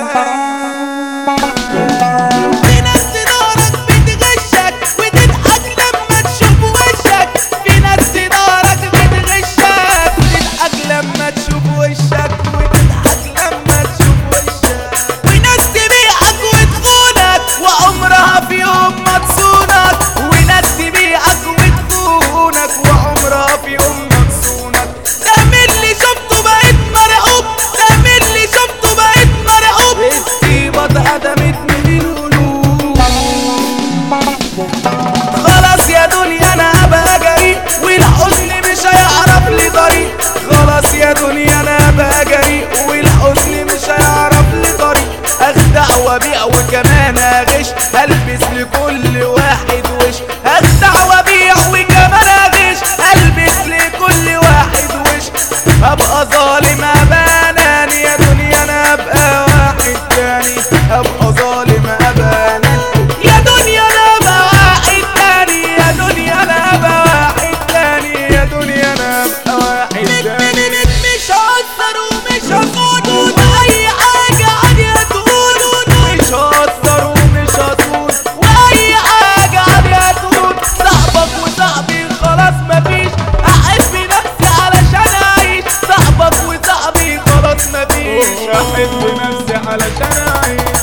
في ناس تدارك بتغشك وتضحك لما تشوف وشك، في ناس تدارك بتغشك وتضحك لما تشوف وشك، وتضحك لما تشوف وشك. وناس تبيعك وتخونك وعمرها في يوم ما تصونك، وناس تبيعك وتخونك وعمرها في يوم ما تصونك. ده من اللي شفته بقيت مرعوب، ده من اللي شفته بقيت مرعوب. الطيبة اتقدمت من القلوب. خلاص يا دنيا انا هبقى جريء والحزن مش هيعرف لي طريق. خلاص يا دنيا انا هبقى جريء والحزن مش هيعرف لي طريق. اخدع وابيع وكمان اغش، البس لكل واحد وش. اخدع وابيع وكمان اغش، البس لكل واحد وش. ابقى ظالم ابقى اناني يا دنيا انا ابقى واحد تاني. ابقى ظالم ابقى اناني يا دنيا انا ابقى واحد تاني. يا دنيا انا ابقى واحد تاني. يا دنيا انا ابقى واحد تاني. مش هقدر ومش هكون اي حاجه عادي هتقول. مش هقدر ومش هكون واي حاجه عادي هتقول. صاحبك وصاحبي خلاص مفيش، احب نفسي علشان اعيش. صاحبك وصاحبي خلاص مفيش، احب نفسي علشان اعيش.